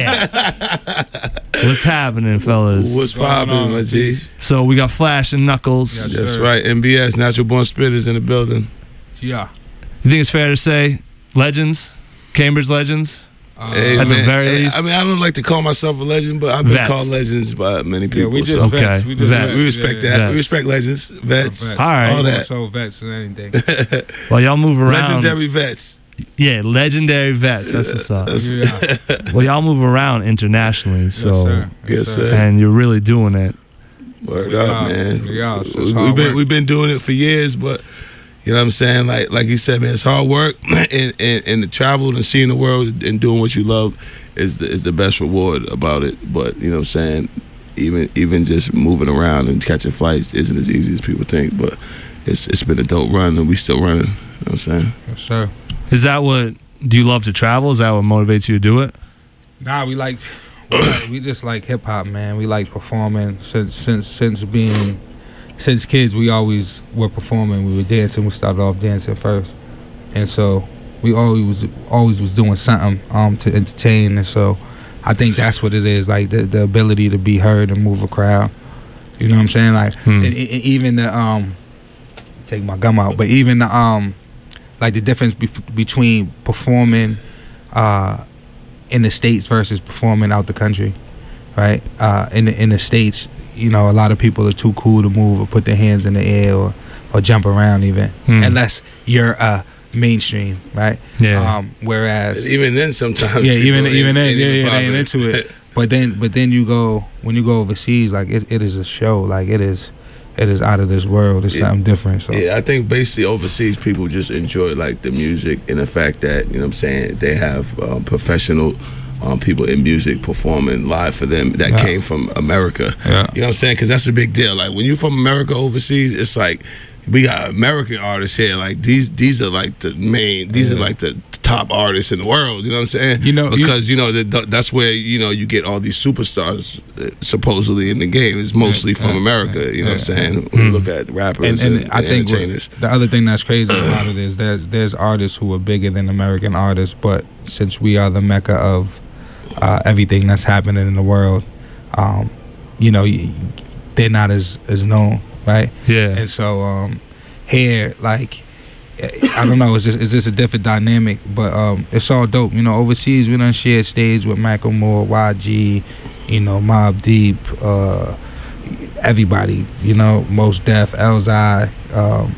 at? What's happening, fellas? What's poppin', my G? So we got Flash and Knuckles. Yes, That's right. M B S, Natural Born Spitters in the building. Yeah. You think it's fair to say legends, Cambridge legends? Uh, hey, at man, the very hey, least. I mean, I don't like to call myself a legend, but I've been Vets. called legends by many people. Yeah, we just so. vets. Okay. We, just Vets. vets. We respect yeah, that. yeah. We respect legends, vets, vets. All right. all that. So vets and anything. Well, y'all move around. Legendary vets. Yeah, legendary vets. That's what's up. Yeah. Well, y'all move around internationally, so Yes, sir. Yes, Yes, sir. and you're really doing it. Word We up, are. man. We are. So it's We- hard we've been work. we've been doing it for years, but you know what I'm saying? Like like you said, man, it's hard work, and and, and the travel and seeing the world and doing what you love is the, is the best reward about it. But you know what I'm saying? Even even just moving around and catching flights isn't as easy as people think. But it's it's been a dope run, and we still running. You know what I'm saying? Yes, sir. Is that what? Do you love to travel? Is that what motivates you to do it? Nah, we like, we, like, we just like hip hop, man. We like performing since since since being since kids. We always were performing. We were dancing. We started off dancing first, and so we always was always was doing something um to entertain. And so I think that's what it is, like the the ability to be heard and move a crowd. You know what I'm saying? Like Hmm. and, and even the um take my gum out, but even the um like the difference be- between performing uh in the States versus performing out the country, right? Uh, in the in the States, you know, a lot of people are too cool to move or put their hands in the air or, or jump around even, Hmm. unless you're uh, mainstream, right? Yeah. Um, whereas, Even then, sometimes yeah, even people even ain't- then, ain't yeah, even yeah, they ain't popping. into it. But then, but then you go when you go overseas, like it, it is a show, like it is, it is out of this world. It's Yeah. something different. So Yeah, I think basically overseas people just enjoy like the music and the fact that, you know what I'm saying, they have um, professional um, people in music performing live for them that Yeah. came from America. Yeah. You know what I'm saying? Because that's a big deal. Like when you're from America overseas, it's like we got American artists here. Like these these are like the main, these are Yeah. like the top artists in the world. You know what I'm saying? You know, you- because you, know that that's where you know you get all these superstars uh, supposedly in the game. It's mostly from yeah, America. You know yeah, what I'm saying? yeah. When you look at rappers and, and, and I and think what- entertainers. the other thing that's crazy about it is there's there's artists who are bigger than American artists, but since we are the mecca of uh, everything that's happening in the world, um, you know, y- they're not as as known, right? Yeah. And so um, here, like I don't know. It's just it's just a different dynamic, but um, it's all dope. You know, overseas we done shared stage with Macklemore, Y G, you know, Mobb Deep, uh, everybody. You know, Mos Def, Elzhi, um,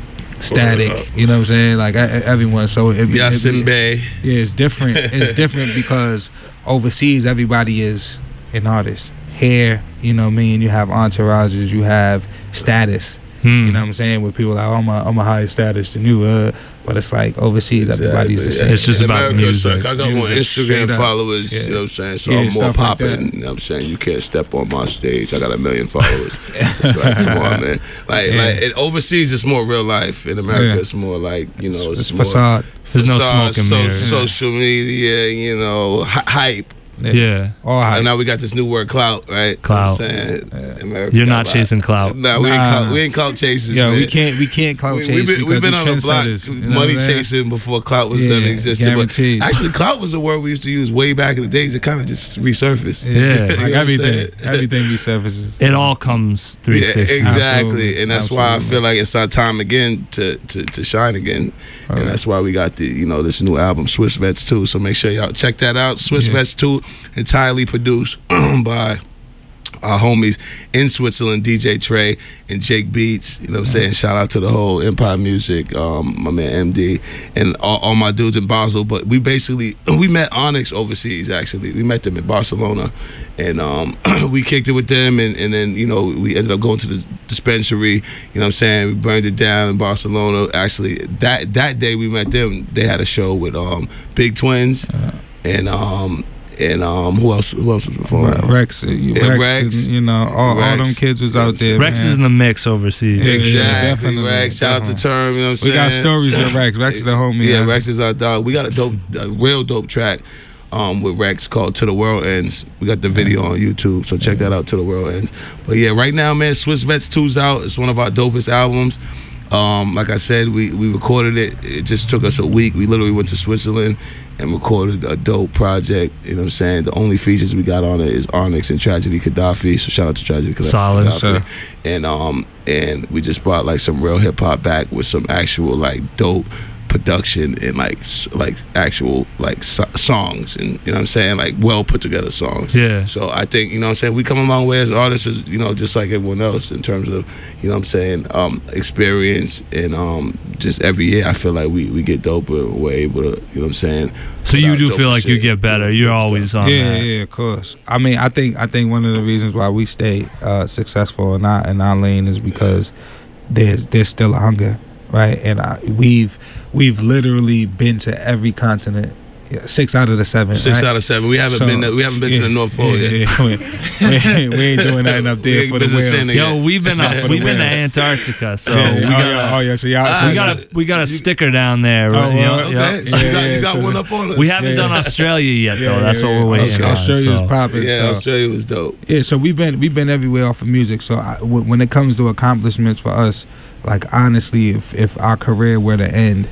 Static. You know what I'm saying? Like e- everyone. So it, Yasin it, Bey. Yeah, it's different. It's different because overseas everybody is an artist. Here, you know what I mean? You have entourages, you have status. Hmm. You know what I'm saying? Where people are like, oh, I'm a, I'm a higher status than you. Uh, but it's like overseas, Exactly, everybody's the yeah. same. It's just In about America, it's music. like, I got more Music, Instagram straight up. followers, Yeah. you know what I'm saying? So Yeah, I'm more stuff like popping. that. You know what I'm saying? You can't step on my stage. I got a million followers. It's like, come on, man. Like, Yeah. like it, overseas, it's more real life. In America, Yeah. it's more like, you know, it's, It's more facade. There's no facade, smoke and so- mirrors. social media, you know, hy- hype. Yeah. All And hype. now we got this new word, clout, right? Clout. You know what I'm saying? America You're got not a lot. chasing clout. Nah, we ain't Nah. clout, we ain't clout chasers. Yo, we man. can't we can't clout We- chase We've been, because we've been the on the block trendsetters, you know money what I'm saying? chasing before clout was Yeah, ever existed. guaranteed. But actually, clout was a word we used to use way back in the days. It kind of just resurfaced. Yeah. You know Like what I'm everything, saying? everything resurfaces. It all comes three Yeah, sixty. exactly, Absolutely. and that's why I Absolutely. feel like it's our time again to to, to shine again, All and right. that's why we got the you know this new album Swiss Vets two. So make sure y'all check that out. Swiss Yeah. Vets two, entirely produced by our homies in Switzerland, D J Trey and Jake Beats. You know what I'm saying? Shout out to the whole Empire Music, um, my man M D, and all, all my dudes in Basel. But we basically, we met Onyx overseas, actually. We met them in Barcelona, and um, we kicked it with them, and, and then, you know, we ended up going to the dispensary. You know what I'm saying? We burned it down in Barcelona. Actually, that, that day we met them, they had a show with um, Big Twins, and... Um, And um, who else? Who else was performing? Rex, uh, you- Yeah, Rex, Rex. and, you know, all, all Rex. them kids was out there. Rex man. is in the mix overseas. Yeah, yeah, Exactly, definitely, Rex. Shout out to definitely. Term. You know what I'm We saying? got stories with Rex. Rex is the homie. Yeah, man. Rex is our dog. We got a dope, a real dope track um, with Rex called "To the World Ends." We got the video on YouTube, so check that out. "To the World Ends." But yeah, right now, man, Swiss Vets two's out. It's one of our dopest albums. Um, like I said, we, we recorded it. It just took us a week. We literally went to Switzerland and recorded a dope project. You know what I'm saying? The only features we got on it is Onyx and Tragedy Gaddafi. So shout out to Tragedy Gaddafi. Solid, Gaddafi. And um and we just brought like some real hip hop back with some actual like dope production and like s- like actual like so- songs, and you know what I'm saying, like well put together songs. Yeah. So I think, you know what I'm saying, we come a long way as artists, as, you know, just like everyone else in terms of, you know what I'm saying, um, experience, and um, just every year I feel like we, we get doper and we're able to, you know what I'm saying. So put you out do dope feel like you shit. get better. You're always on yeah, that. yeah, of course. I mean, I think I think one of the reasons why we stay uh, successful in our in our lane is because there's there's still a hunger, right? And I, we've we've literally been to every continent. Yeah, six out of the seven. Six right? out of seven. We haven't So, been to, we haven't been yeah, to the North Pole yeah, yet. yeah. We, we ain't, we ain't doing nothing up We there ain't for the business whales. in it Yo, yet. we've been up, For the we've been to whales. Antarctica, so Yeah, we oh, got yeah, oh yeah, so y'all, Ah, we got a we got a sticker down there. Oh, you know, well, yeah. Okay, so you got, you got so- one up on us. We haven't Yeah, done yeah. Australia yet, though. Yeah, That's yeah, what yeah. we're waiting Okay, on. Australia's so. popping. Yeah, so. Australia was dope. Yeah, so we've been we've been everywhere off of music. So I, w- when it comes to accomplishments for us, like honestly, if if our career were to end,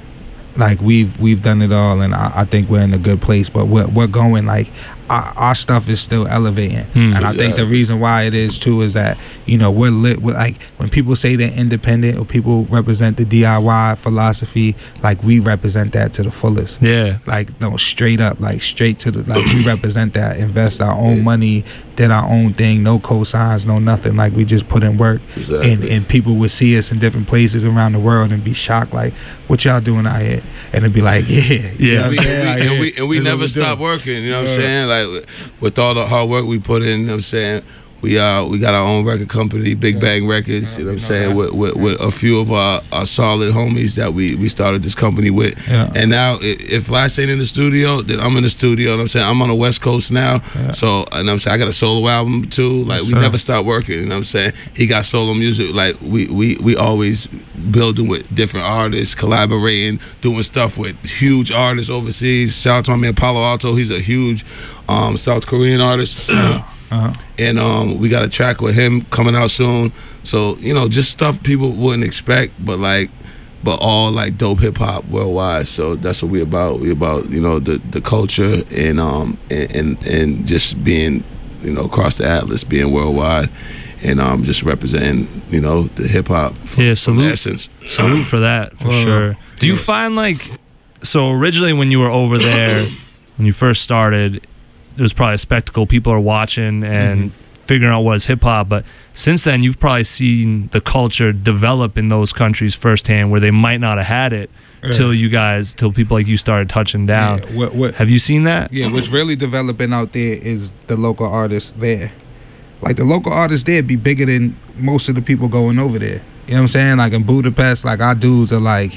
like we've we've done it all, and I, I think we're in a good place. But we're we're going like our, our stuff is still elevating, Hmm. and I think the Exactly. reason why it is too is that you know we're lit. We're like when people say they're independent or people represent the D I Y philosophy, like we represent that to the fullest. Yeah. Like no, straight up, like straight to the like we represent that. Invest our own money, did our own thing, no cosigns, no nothing. Like we just put in work, Exactly. and and people would see us in different places around the world and be shocked, like, what y'all doing out here? And it'd be like, yeah, you Yeah. know what We, I'm saying? Like, and yeah, we, and we this is never what do. stop working, you know what I'm Yeah. saying? Like with all the hard work we put in, you know what I'm saying? We uh we got our own record company, Big Bang Records, you know what I'm saying, with, with with a few of our, our solid homies that we, we started this company with. Yeah. And now i- if Flash ain't in the studio, then I'm in the studio, and I'm saying I'm on the West Coast now. So and I'm saying I got a solo album too. Like we sir. never stop working, you know what I'm saying? He got solo music, like we we, we always building with different artists, collaborating, doing stuff with huge artists overseas. Shout out to my man Palo Alto, he's a huge um, South Korean artist. Uh-huh. And um, we got a track with him coming out soon. So, you know, just stuff people wouldn't expect, but like, but all like dope hip hop worldwide. So that's what we about. We about, you know, the, the culture and um and, and and just being, you know, across the atlas, being worldwide. and um, just representing, you know, the hip hop. Yeah, from salute, the essence. salute for that, for Well, sure. Do you find like, so originally when you were over there, when you first started, it was probably a spectacle. People are watching and mm-hmm. figuring out what is hip hop. But since then, you've probably seen the culture develop in those countries firsthand, where they might not have had it Yeah. till you guys, till people like you started touching down. Yeah, what- what- have you seen that? Yeah, what's really developing out there is the local artists there. Like the local artists there be bigger than most of the people going over there. You know what I'm saying? Like in Budapest, like our dudes are like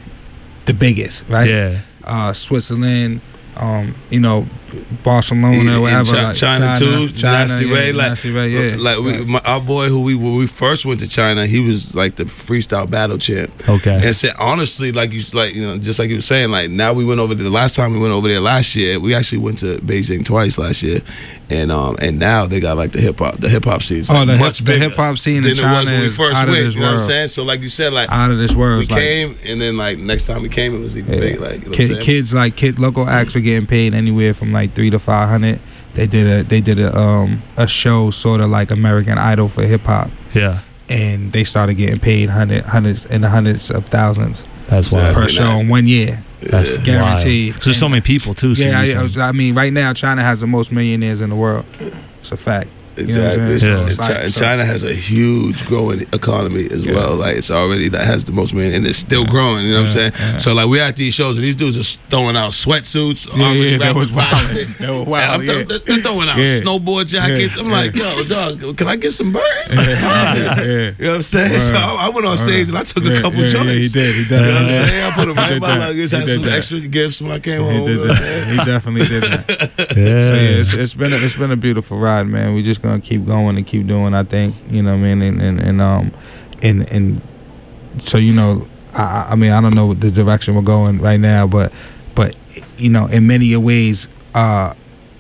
the biggest, right? Yeah. Uh, Switzerland, um, you know, Barcelona, In- whatever. in Chi- like China, too, China, Nasty yeah, Ray, like, Nasty Ray, yeah. like we, my, our boy who we when we first went to China, he was like the freestyle battle champ. Okay, and said honestly, like you like you know, just like you were saying, like now we went over there. The last time we went over there last year, we actually went to Beijing twice last year, and um and now they got like the hip hop the hip hop scene. Oh, Like the much hip- the bigger hip-hop scene in than it China was when we is first out of went. this You know what I'm world. saying? So like you said, like Out of this world, we like- came, and then like next time we came, it was even Yeah. big. Like you know what I'm Kid, saying? kids like kid local acts were getting paid anywhere from like three to five hundred. They did a they did a um a show sort of like American Idol for hip hop. Yeah, and they started getting paid hundred hundreds in the hundreds of thousands. That's wild. per show in one year. That's guaranteed. Because there's so many people too. So yeah, you I, I can- was- I mean, right now China has the most millionaires in the world. It's a fact. You know what I'm Exactly. saying? So And, it's Chi- like- and so- China has a huge growing economy as Yeah. well. Like it's already that has the most million, and it's still growing. You know what I'm Yeah, saying? yeah. So like we're at these shows, and these dudes are throwing out sweatsuits. Yeah, already yeah, that wrapped was in wild. plastic. That was And wild, I'm th- yeah. they're- they're throwing out Yeah. snowboard jackets. Yeah, I'm yeah. like, yo, dog, can I get some bird? Yeah, yeah. You know what I'm saying? So I, I went on stage and I took a Yeah, couple yeah, shots. yeah, he did, he did. You know what I'm Yeah. saying? I put them He right in did my that. luggage. He Had did some that. extra gifts when I came He home. did you know what I'm that. saying? He definitely did that. Yeah. So yeah, it's, it's been a, it's been a beautiful ride, man. We just gonna keep going and keep doing. I think you know, what I mean, and and, and um, and and so you know, I I mean, I don't know what the direction we're going right now, but but you know, in many ways, uh,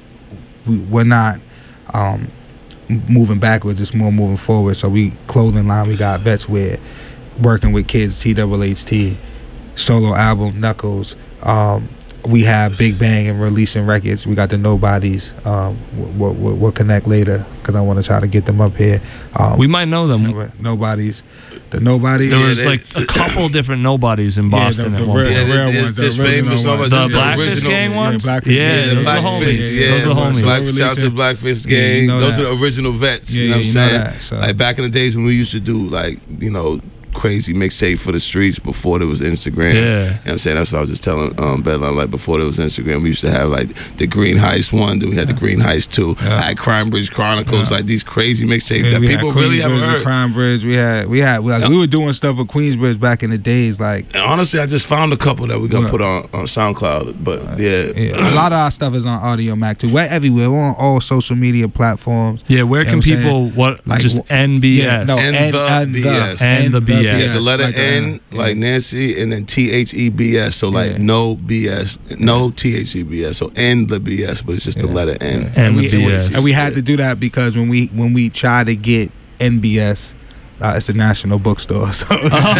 we, we're not um moving backwards. It's more moving forward. So we clothing line, we got Vets Wear, working with kids, T W H T, solo album, Knuckles. Um, we have Big Bang and releasing records. We got the Nobodies. Um, we'll, we'll, we'll connect later because I want to try to get them up here. Um, we might know them. Nobodies. The Nobodies. There was like a couple different nobodies in Boston. the at one real- point. the real ones, the this original famous ones. ones. The This is Blackfist original- Gang ones? Yeah, Blackfist Yeah, Gang. those are the Blackfist, homies. yeah. Those are the homies. Black, Releasing- shout out to Blackfist Yeah, you Gang. know Those that. are the original vets. Yeah, you know yeah, what I'm you know saying? that, so- Like back in the days when we used to do like, you know, crazy mixtape for the streets before there was Instagram. Yeah. You know what I'm saying? That's what I was just telling um, Bedlam. Like before there was Instagram, we used to have like the Green Heist one, then we had the Green Heist two. Yeah. I had Crime Bridge Chronicles, Yeah. like these crazy mixtapes Yeah, that we people had really haven't Queensbridge and heard. Crime Bridge. We had, we had, like, we were doing stuff with Queensbridge back in the days. Like, And honestly, I just found a couple that we gonna Yeah. put on, on SoundCloud. But yeah. yeah, a lot of our stuff is on Audio Mac too. We're everywhere. We're on all social media platforms. Yeah, where You know can what I'm people saying? what Like, just w- N B S? Yeah, no, And and, the and B the S. And the B S. Yeah, the letter like a- N, yeah. like Nancy, and then T H E B S. So like Yeah. no B S, no T H E B S. So N the B S, but it's just the Yeah. letter N. And and the we, B S. and we had to do that because when we when we try to get N B S, uh, it's a national bookstore, so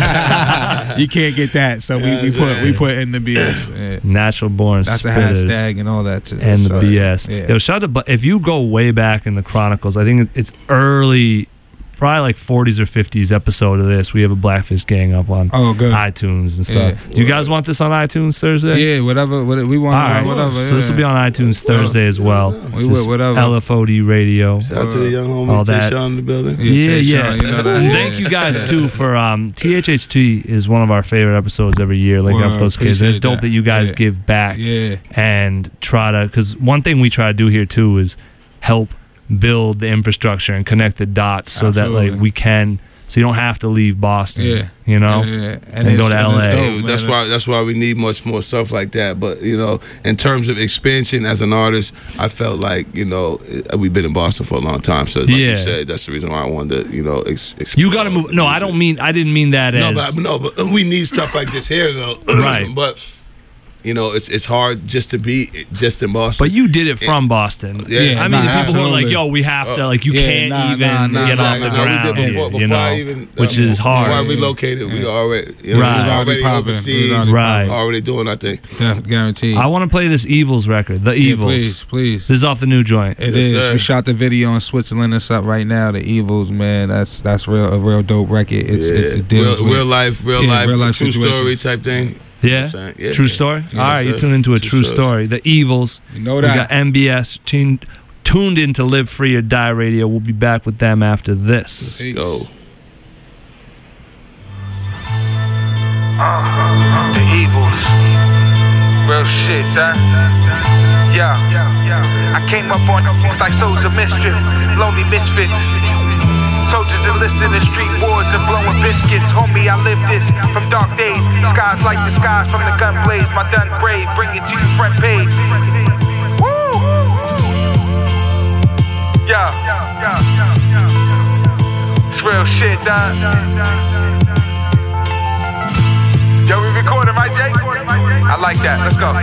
you can't get that. So we, we put we put in the B S. Yeah. Natural Born That's a Spitters. hashtag and all that. Too. And the So, B S. Yeah. Yo, shout out to, but if you go way back in the Chronicles, I think it's early, probably like forties or fifties episode of this. We have a Blackfish Gang up on Oh, good. iTunes and stuff. Yeah. Do you guys want this on iTunes Thursday? Yeah, whatever. What we want. All right. Whatever. So this will be on iTunes Thursday as well. We would, whatever. L F O D Radio. Shout out to the young All homie that. Tayshawn in the building. Yeah, Tayshawn, yeah. you know that. And Yeah. thank you guys too for um, T H H T is one of our favorite episodes every year, linking up Well, those kids. And it's appreciate dope that. that. you guys Yeah. give back Yeah. and try to, because one thing we try to do here too is help build the infrastructure and connect the dots so that Absolutely. like we can, so you don't have to leave Boston. Yeah. You know, Yeah, yeah. and, And go it's- to and L it's A. dope. Yeah, that's why that's why we need much more stuff like that. But you know, in terms of expansion as an artist, I felt like you know we've been in Boston for a long time. So like Yeah. you said, that's the reason why I wanted to you know. Ex- You got to move. No, I don't mean. I didn't mean that No, as. but no, but we need stuff like this here though. Right. But you know, it's it's hard just to be just in Boston. But you did it from Boston. Yeah, I mean, nah, the people who are like, absolutely. "Yo, we have to," like, you Yeah, can't nah, even nah, nah, get off the exactly. No, we ground, did before- you before I know, even- which um, is hard. Before I relocated, we already, you know, Right. we were already Already overseas, popping. Right. already doing our thing. Yeah, guaranteed. I want to play this Evils record, The Yeah, Evils. please, please. This is off the new joint. It is. We shot the video in Switzerland. It's up right now. The Evils, man. That's that's real a real dope record. It's, Yeah. it's it deals real, with- real life, real yeah, life, real life true situation. story type thing. Yeah? You know what I'm saying? Yeah. True story? Yeah, All right, sir. you tuned into a True true story. story. The Evils. You know We that. got M B S tuned, tuned into Live Free or Die Radio. We'll be back with them after this. Let's go. Uh, the Evils. Real shit, huh? Yeah. I came up on things like souls of mischief, lonely misfits. Soldiers enlisted in street wars and blowing biscuits. Homie, I live this from dark days. Skies like the skies from the gun blaze. My done brave, bring it to you front page. Woo! Yeah. It's real shit, dog. Yo, we recording, right, Jay? I like that. Let's go.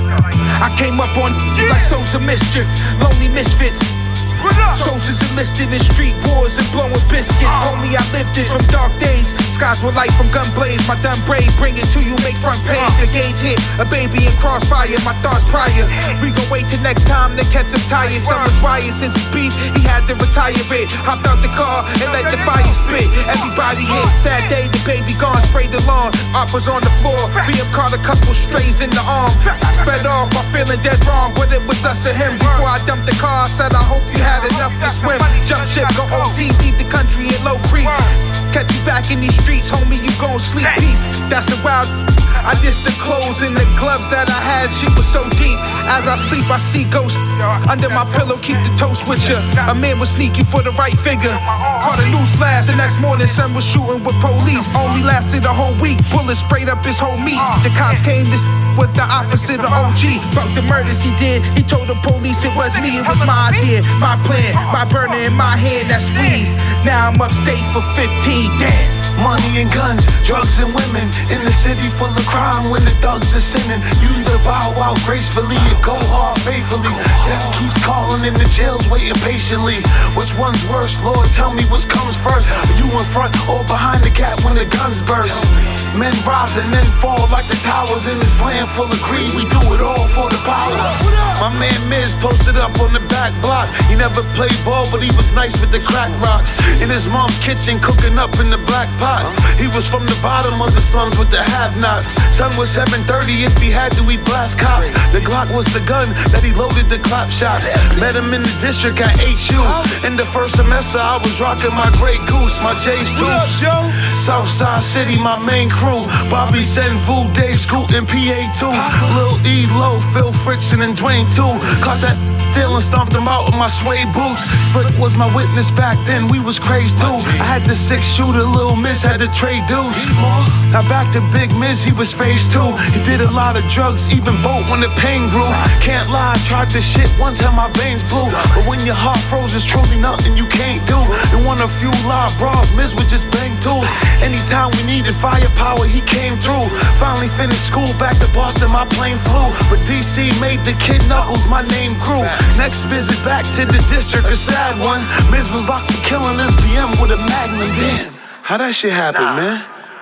I came up on like souls of mischief, lonely misfits. Soldiers enlisted in street wars and blowing biscuits. Homie, I lived it from dark days. Skies were light from gun blaze. My done brave, bring it to you, make front page. The gauge hit, a baby in crossfire. My thoughts prior. We gon' wait till next time, then catch him tired. Summer's wired since his beef, he had to retire it. Hopped out the car and let the fire spit. Everybody hit, sad day, the baby gone, sprayed the lawn. Op was on the floor, B M caught a couple strays in the arm. Sped off, I'm feeling dead wrong, but it was us or him. Before I dumped the car, I said I hope you had enough to swim. Jump ship, go O T, leave the country in low creek. Catch you back in these streets, homie, you gon' sleep peace. That's a wild. I dissed the clothes and the gloves that I had, she was so deep. As I sleep, I see ghosts under my pillow, keep the toe switcher. A man was sneaky for the right figure. Caught a news flash, the next morning, son was shooting with police. Only lasted a whole week, bullets sprayed up his whole meat. The cops came, this was the opposite of O G. About the murders he did, he told the police it was me, it was my idea, my plan, my burner in my hand that squeezed. Now I'm upstate for fifteen, damn. Money and guns, drugs and women. In the city full of crime when the thugs are sinning. You either bow out gracefully or go hard faithfully. Death keeps calling in the jails waiting patiently. Which one's worse, Lord, tell me which comes first. Are you in front or behind the gap when the guns burst? Men rise and then fall like the towers in this land full of greed. We do it all for the power. My man Miz posted up on the back block. He never played ball, but he was nice with the crack rocks. In his mom's kitchen cooking up in the black pot. He was from the bottom of the slums with the have-nots. Son was seven thirty, if he had to, he blast cops. The Glock was the gun that he loaded the clap shots. Met him in the district at H U. In the first semester, I was rocking my Grey Goose, my J's too. Southside City, my main crew. Bobby Senvu, Dave Scoot, and P A two. Lil E, Low, Phil Frickson, and Dwayne too. Caught that deal and stomped him out with my suede boots. Slick was my witness back then, we was crazy too. I had the six shooter, Lil Miz had the trade dudes. Now back to Big Miz, he was phase two. He did a lot of drugs, even boat when the pain grew. Can't lie, I tried this shit one time, my veins blew. But when your heart froze, it's truly nothing you can't do. And won a few live bras, Miz would just bang tools. Anytime we needed firepower, he came through. Finally finished school, back to Boston, my plane flew. But D C made the kid Knuckles, my name grew. Next visit back to the district, a sad one. Miz was locked for killing his B M with a Magnum. Damn, how that shit happen, man?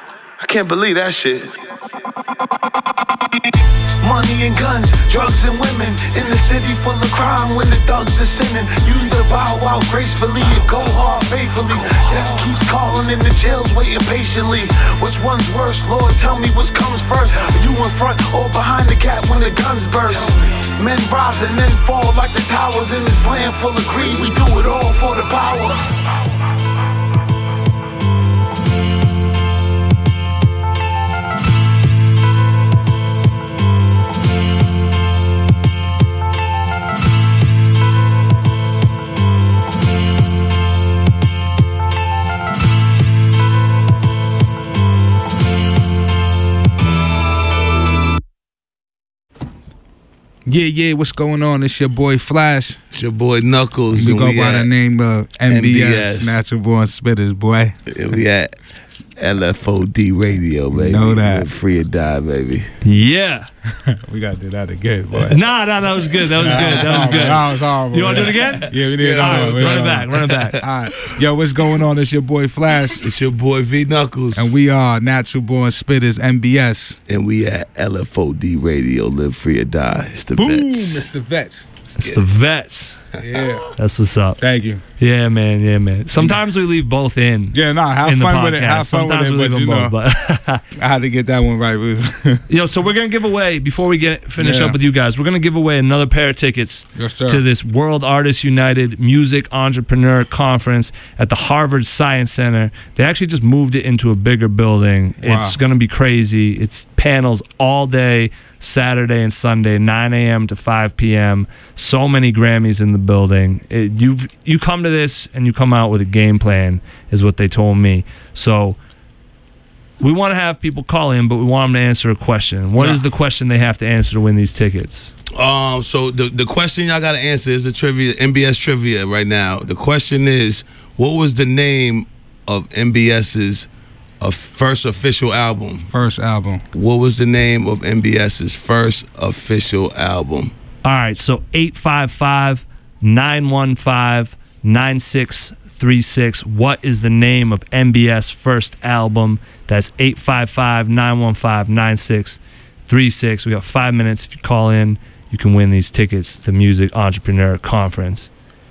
I can't believe that shit. Money and guns, drugs and women. In the city full of crime when the thugs are sinning. You either bow out gracefully or go hard faithfully. Death keeps calling in the jails waiting patiently. Which one's worse, Lord, tell me which comes first. Are you in front or behind the gap when the guns burst? Men rise and then fall like the towers in this land full of greed. We do it all for the power. Yeah, yeah, what's going on? It's your boy Flash. It's your boy Knuckles. We and go we by at the name of M B S, M B S. Natural Born Spitters, boy. Yeah, we at L F O D Radio, baby. Know that. Live free or die, baby. Yeah. We gotta do that again, boy. Nah, nah, that was good. That was good. That was good. That was horrible. You want to do it again? Yeah, we did. Yeah, all right, All run right, it back. Run it back. All right. Yo, what's going on? It's your boy Flash. It's your boy V Knuckles. And we are Natural Born Spitters, M B S. And we at L F O D Radio, Live Free or Die. It's the Boom, vets. it's the vets. It's the vets. Yeah. That's what's up. Thank you. Yeah, man. Yeah, man. Sometimes we leave both in. Yeah, nah, have in the fun with it. podcast. Have fun Sometimes with it, we leave but them you both. know, But I had to get that one right. yo, so we're gonna give away before we get finish Yeah. up with you guys. We're gonna give away another pair of tickets Yes, sir. to this World Artists United Music Entrepreneur Conference at the Harvard Science Center. They actually just moved it into a bigger building. Wow. It's gonna be crazy. It's panels all day, Saturday and Sunday, nine a.m. to five p.m. So many Grammys in the building. It, you've you come to this and you come out with a game plan, is what they told me. So we want to have people call in, but we want them to answer a question. What Yeah. is the question they have to answer to win these tickets? Um, so the the question y'all gotta answer is the trivia, M B S trivia right now. The question is, what was the name of MBS's uh, first official album? First album. What was the name of MBS's first official album? All right, so eight five five, nine one five, nine six three six. What is the name of M B S first album? That's eight five five, nine one five, nine six three six. We got five minutes. If you call in, you can win these tickets to Music Entrepreneur Conference.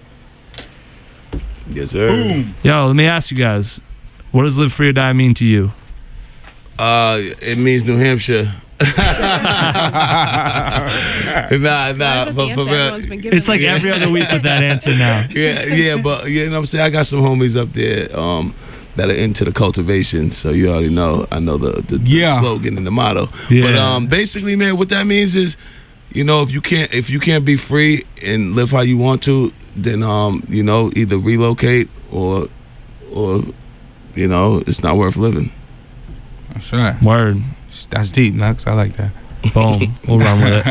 Yes, sir. Boom. Yo, let me ask you guys, what does Live Free or Die mean to you? Uh, it means New Hampshire. nah, nah, but for real, It's like every other week with that answer now. yeah, yeah, but you know what I'm saying. I got some homies up there um, that are into the cultivation, so you already know. I know the the, Yeah. the slogan and the motto. Yeah. But um, basically, man, what that means is, you know, if you can't if you can't be free and live how you want to, then um, you know, either relocate or or you know, it's not worth living. That's right. Word. That's deep, Nux. I like that. Boom. We'll run with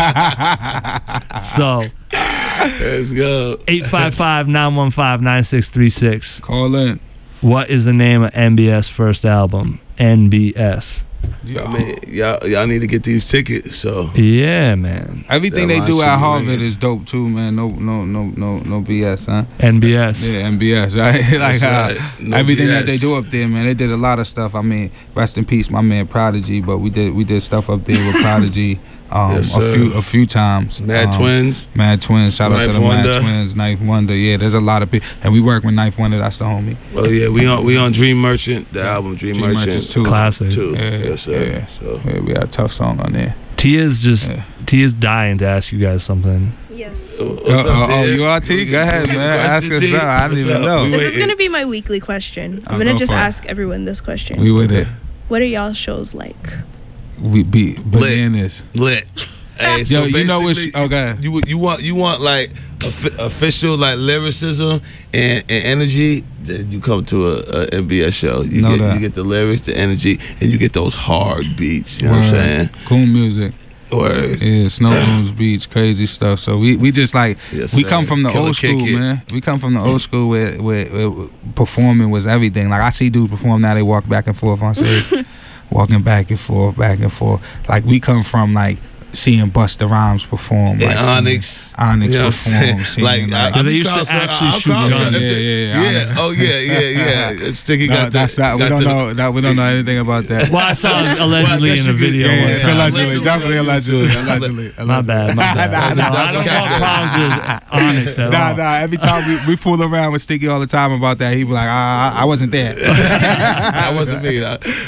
it. So, let's go. eight five five, nine one five, nine six three six. Call in. What is the name of M B S first album? N B S. I mean, y'all y'all need to get these tickets. So Yeah, man. Everything That they line do should at be Harvard ringing. is dope too, man. No, no, no, no, no B S, huh? N B S. Yeah, M B S, right? like That's uh, right. No everything B S. that they do up there, man. They did a lot of stuff. I mean, rest in peace, my man Prodigy. But we did we did stuff up there with Prodigy um, Yes, a sir. few a few times. Mad Um, Twins. Mad Twins. Shout out Knife to the Wonder. Mad Twins, Knife Wonder. Yeah, there's a lot of people, and we work with Knife Wonder. That's the homie. Oh yeah, we on we on Dream Merchant, the album Dream, Dream Merchant, Merchants too. Classic. Two. Yeah, Yes, sir. yeah. So Yeah, we got a tough song on there. Tia's just Yeah. Tia's dying to ask you guys something. Yes. what's Uh, up, oh, Tia? you are T? Go ahead, Question, man. Ask us T? something. I didn't What's even up? know. We This is waiting. going to be my weekly question. I'm I'll going to go just for it. ask everyone this question. We with it. What are y'all shows like? We be bananas. lit. Hey, so Yo, you know what's basically, okay? You you want you want like offi- official like lyricism and, and energy. Then you come to a, a M B S show. You Know get that. you get the lyrics, the energy, and you get those hard beats. You know what I'm saying? Cool music. Word. Yeah, Snow Rooms Beach, crazy stuff. So we, we just like Yes, we sir. come from the Killer old Kick school, It. man. We come from the old school where, where, where performing was everything. Like I see dudes perform now, they walk back and forth on stage, walking back and forth, back and forth. Like we come from like seeing Busta Rhymes perform, And like seeing Onyx. Onyx You know what I'm perform, saying? seeing Like, like, I- I they be used to crossing- actually I'll shoot cross guns. it. Yeah, yeah, yeah. Yeah. Oh yeah, yeah, yeah. Sticky no, got the, that's not. We got don't the- know. That, we don't know anything about that. Well, I saw him allegedly Well, I in a guess you video could- one Yeah, time. allegedly, definitely allegedly, allegedly. My bad, my bad. Nah, No, nah, I nah, don't nah, want problems with Onyx at Nah, all. nah. Every time we, we fool around with Sticky all the time about that, he be like, ah, I, I wasn't there. That wasn't me. That,